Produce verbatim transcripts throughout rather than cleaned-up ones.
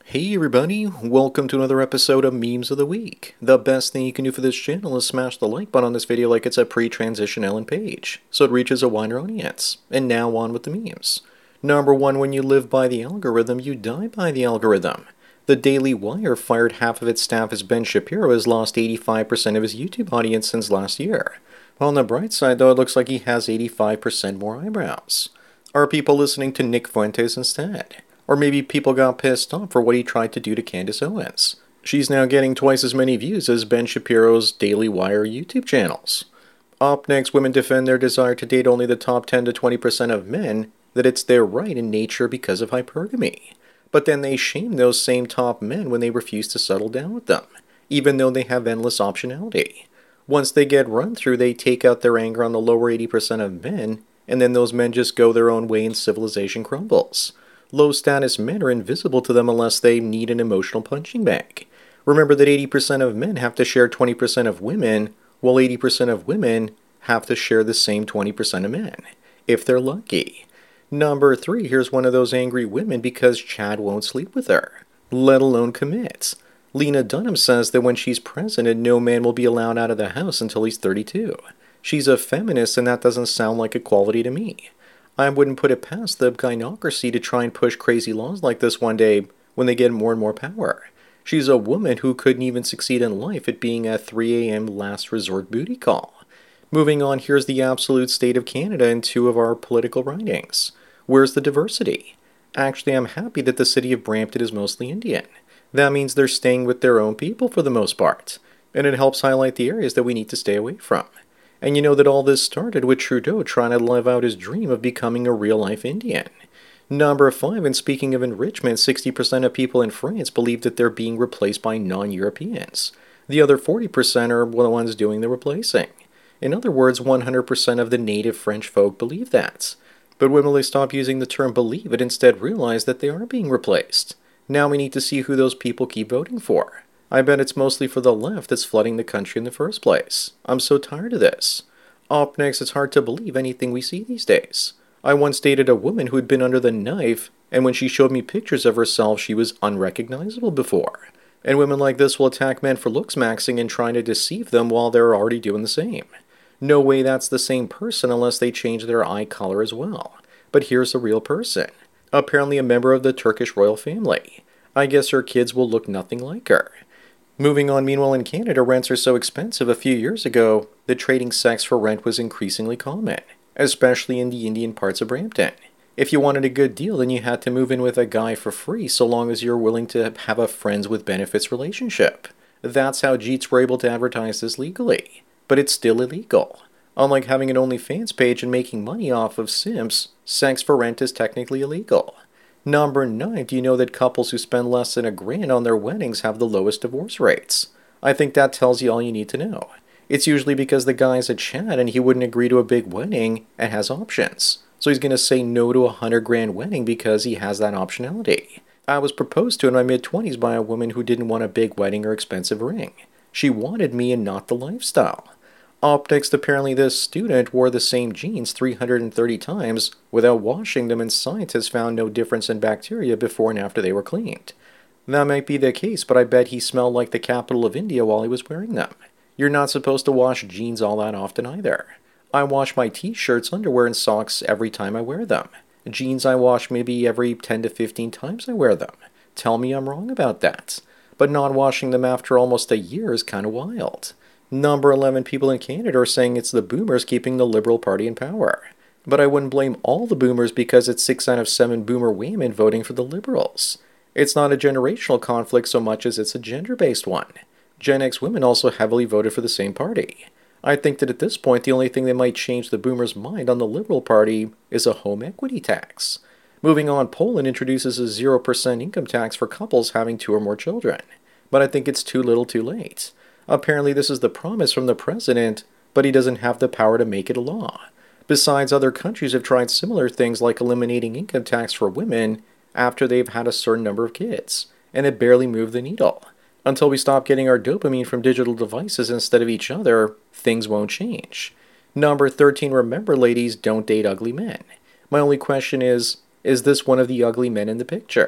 Hey everybody, welcome to another episode of Memes of the Week. The best thing you can do for this channel is smash the like button on this video like it's a pre-transition Ellen page, so it reaches a wider audience. And now on with the memes. Number one, when you live by the algorithm, you die by the algorithm. The Daily Wire fired half of its staff as Ben Shapiro has lost eighty-five percent of his YouTube audience since last year. On the bright side though, it looks like he has eighty-five percent more eyebrows. Are people listening to Nick Fuentes instead? Or maybe people got pissed off for what he tried to do to Candace Owens. She's now getting twice as many views as Ben Shapiro's Daily Wire YouTube channels. Up next, women defend their desire to date only the top ten to twenty percent of men, that it's their right in nature because of hypergamy. But then they shame those same top men when they refuse to settle down with them, even though they have endless optionality. Once they get run through, they take out their anger on the lower eighty percent of men, and then those men just go their own way and civilization crumbles. Low-status men are invisible to them unless they need an emotional punching bag. Remember that eighty percent of men have to share twenty percent of women, while eighty percent of women have to share the same twenty percent of men, if they're lucky. Number three, here's one of those angry women because Chad won't sleep with her, let alone commit. Lena Dunham says that when she's president, no man will be allowed out of the house until he's thirty-two. She's a feminist, and that doesn't sound like equality to me. I wouldn't put it past the gynocracy to try and push crazy laws like this one day when they get more and more power. She's a woman who couldn't even succeed in life at being a three a m last resort booty call. Moving on, here's the absolute state of Canada in two of our political writings. Where's the diversity? Actually, I'm happy that the city of Brampton is mostly Indian. That means they're staying with their own people for the most part, and it helps highlight the areas that we need to stay away from. And you know that all this started with Trudeau trying to live out his dream of becoming a real-life Indian. Number five, and speaking of enrichment, sixty percent of people in France believe that they're being replaced by non-Europeans. The other forty percent are the ones doing the replacing. In other words, one hundred percent of the native French folk believe that. But when will they stop using the term believe and instead realize that they are being replaced? Now we need to see who those people keep voting for. I bet it's mostly for the left that's flooding the country in the first place. I'm so tired of this. Up next, it's hard to believe anything we see these days. I once dated a woman who had been under the knife, and when she showed me pictures of herself, she was unrecognizable before. And women like this will attack men for looks maxing and trying to deceive them while they're already doing the same. No way that's the same person unless they change their eye color as well. But here's the real person. Apparently a member of the Turkish royal family. I guess her kids will look nothing like her. Moving on, meanwhile in Canada, rents are so expensive a few years ago that trading sex for rent was increasingly common, especially in the Indian parts of Brampton. If you wanted a good deal, then you had to move in with a guy for free so long as you're willing to have a friends with benefits relationship. That's how Jeets were able to advertise this legally. But it's still illegal. Unlike having an OnlyFans page and making money off of simps, sex for rent is technically illegal. Number nine, do you know that couples who spend less than a grand on their weddings have the lowest divorce rates? I think that tells you all you need to know. It's usually because the guy's a Chad and he wouldn't agree to a big wedding and has options. So he's going to say no to a hundred grand wedding because he has that optionality. I was proposed to in my mid-twenties by a woman who didn't want a big wedding or expensive ring. She wanted me and not the lifestyle. Up next, apparently this student wore the same jeans three hundred thirty times without washing them, and scientists found no difference in bacteria before and after they were cleaned. That might be the case, but I bet he smelled like the capital of India while he was wearing them. You're not supposed to wash jeans all that often either. I wash my t-shirts, underwear, and socks every time I wear them. Jeans I wash maybe every ten to fifteen times I wear them. Tell me I'm wrong about that. But not washing them after almost a year is kind of wild. Number eleven, people in Canada are saying it's the boomers keeping the Liberal Party in power. But I wouldn't blame all the boomers because it's six out of seven boomer women voting for the Liberals. It's not a generational conflict so much as it's a gender-based one. Gen X women also heavily voted for the same party. I think that at this point the only thing that might change the boomers' mind on the Liberal Party is a home equity tax. Moving on, Poland introduces a zero percent income tax for couples having two or more children. But I think it's too little too late. Apparently this is the promise from the president, but he doesn't have the power to make it a law. Besides, other countries have tried similar things like eliminating income tax for women after they've had a certain number of kids, and it barely moved the needle. Until we stop getting our dopamine from digital devices instead of each other, things won't change. Number thirteen, remember ladies, don't date ugly men. My only question is, is this one of the ugly men in the picture?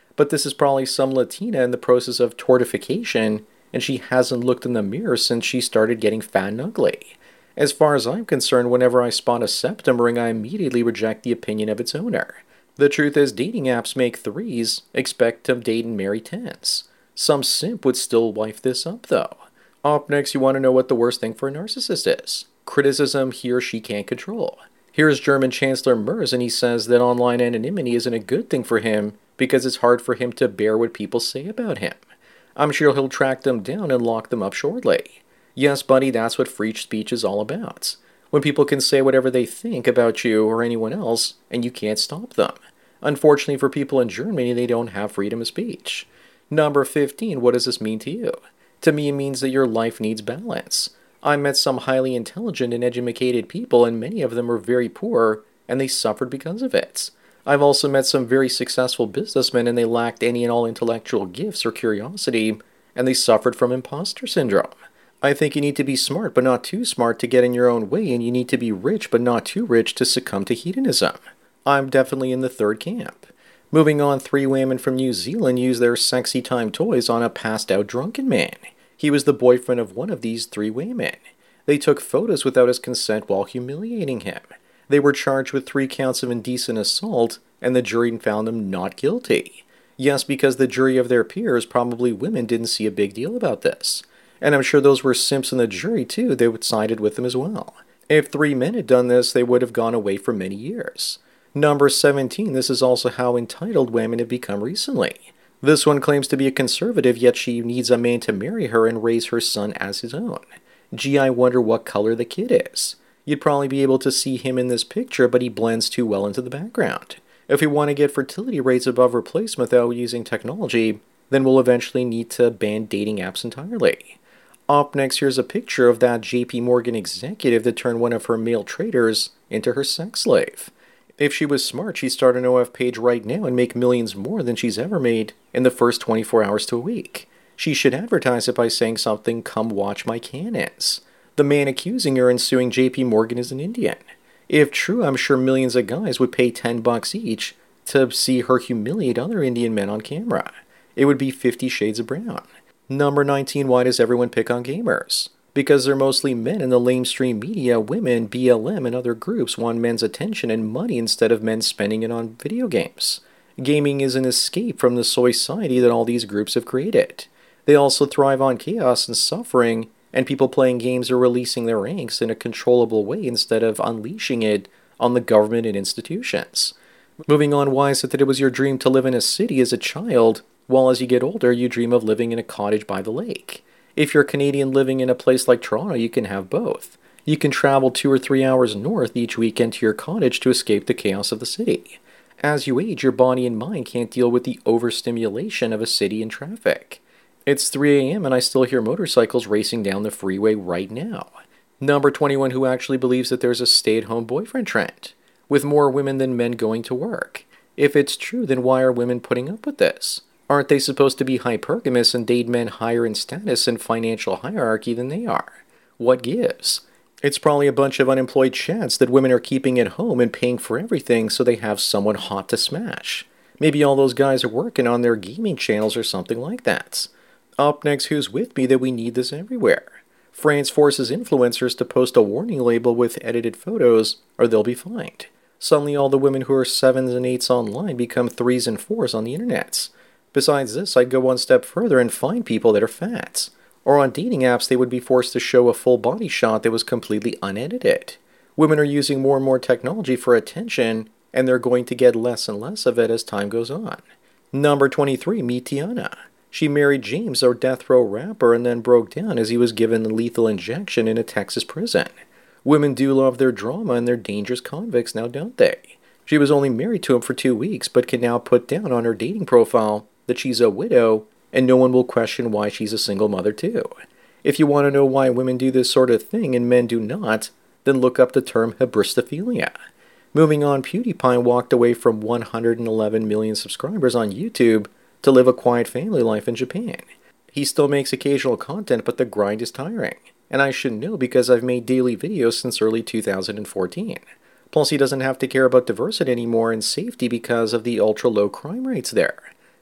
But this is probably some Latina in the process of tortification, and she hasn't looked in the mirror since she started getting fat and ugly. As far as I'm concerned, whenever I spot a septum ring, I immediately reject the opinion of its owner. The truth is, dating apps make threes, expect to date and marry tens. Some simp would still wife this up, though. Up next, you want to know what the worst thing for a narcissist is. Criticism he or she can't control. Here's German Chancellor Merz, and he says that online anonymity isn't a good thing for him because it's hard for him to bear what people say about him. I'm sure he'll track them down and lock them up shortly. Yes, buddy, that's what free speech is all about. When people can say whatever they think about you or anyone else, and you can't stop them. Unfortunately for people in Germany, they don't have freedom of speech. Number fifteen, what does this mean to you? To me, it means that your life needs balance. I met some highly intelligent and educated people, and many of them were very poor, and they suffered because of it. I've also met some very successful businessmen, and they lacked any and all intellectual gifts or curiosity, and they suffered from imposter syndrome. I think you need to be smart, but not too smart to get in your own way, and you need to be rich, but not too rich to succumb to hedonism. I'm definitely in the third camp. Moving on, three women from New Zealand used their sexy time toys on a passed-out drunken man. He was the boyfriend of one of these three women. They took photos without his consent while humiliating him. They were charged with three counts of indecent assault, and the jury found them not guilty. Yes, because the jury of their peers, probably women, didn't see a big deal about this. And I'm sure those were simps in the jury, too. They would sided with them as well. If three men had done this, they would have gone away for many years. Number seventeen, this is also how entitled women have become recently. This one claims to be a conservative, yet she needs a man to marry her and raise her son as his own. Gee, I wonder what color the kid is. You'd probably be able to see him in this picture, but he blends too well into the background. If we want to get fertility rates above replacement without using technology, then we'll eventually need to ban dating apps entirely. Up next, here's a picture of that J P Morgan executive that turned one of her male traders into her sex slave. If she was smart, she'd start an O F page right now and make millions more than she's ever made in the first twenty-four hours to a week. She should advertise it by saying something, "Come watch my cannons." The man accusing her and suing J P Morgan is an Indian. If true, I'm sure millions of guys would pay ten bucks each to see her humiliate other Indian men on camera. It would be fifty shades of brown. Number nineteen, why does everyone pick on gamers? Because they're mostly men in the lamestream media. Women, B L M, and other groups want men's attention and money instead of men spending it on video games. Gaming is an escape from the society that all these groups have created. They also thrive on chaos and suffering, and people playing games are releasing their angst in a controllable way instead of unleashing it on the government and institutions. Moving on, why is it that it was your dream to live in a city as a child, while as you get older you dream of living in a cottage by the lake? If you're Canadian living in a place like Toronto, you can have both. You can travel two or three hours north each weekend to your cottage to escape the chaos of the city. As you age, your body and mind can't deal with the overstimulation of a city and traffic. It's three a m and I still hear motorcycles racing down the freeway right now. Number twenty-one, who actually believes that there's a stay-at-home boyfriend trend, with more women than men going to work. If it's true, then why are women putting up with this? Aren't they supposed to be hypergamous and date men higher in status and financial hierarchy than they are? What gives? It's probably a bunch of unemployed chads that women are keeping at home and paying for everything so they have someone hot to smash. Maybe all those guys are working on their gaming channels or something like that. Up next, who's with me that we need this everywhere? France forces influencers to post a warning label with edited photos or they'll be fined. Suddenly all the women who are sevens and eights online become threes and fours on the internet. Besides this, I'd go one step further and find people that are fat. Or on dating apps, they would be forced to show a full body shot that was completely unedited. Women are using more and more technology for attention, and they're going to get less and less of it as time goes on. Number twenty-three, meet Tiana. She married James, a death row rapper, and then broke down as he was given a lethal injection in a Texas prison. Women do love their drama and they're dangerous convicts now, don't they? She was only married to him for two weeks, but can now put down on her dating profile that she's a widow, and no one will question why she's a single mother too. If you want to know why women do this sort of thing and men do not, then look up the term hybristophilia. Moving on, PewDiePie walked away from one hundred eleven million subscribers on YouTube to live a quiet family life in Japan. He still makes occasional content, but the grind is tiring. And I should know because I've made daily videos since early two thousand fourteen. Plus, he doesn't have to care about diversity anymore and safety because of the ultra-low crime rates there.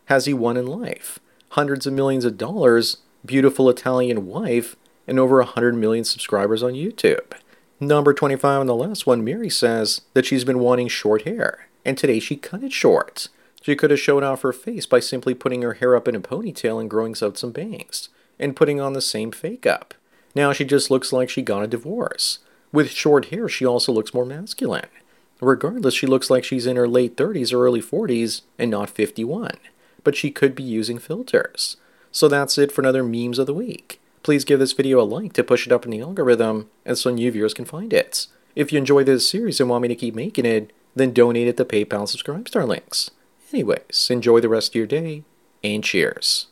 has he won in life? Hundreds of millions of dollars, beautiful Italian wife, and over one hundred million subscribers on YouTube. Number twenty-five on the last one, Mary says that she's been wanting short hair, and today she cut it short. She could have showed off her face by simply putting her hair up in a ponytail and growing out some bangs, and putting on the same fake up. Now she just looks like she got a divorce. With short hair, she also looks more masculine. Regardless, she looks like she's in her late thirties or early forties and not fifty-one. But she could be using filters. So that's it for another Memes of the Week. Please give this video a like to push it up in the algorithm, and so new viewers can find it. If you enjoy this series and want me to keep making it, then donate at the PayPal Subscribe Star links. Anyways, enjoy the rest of your day, and cheers.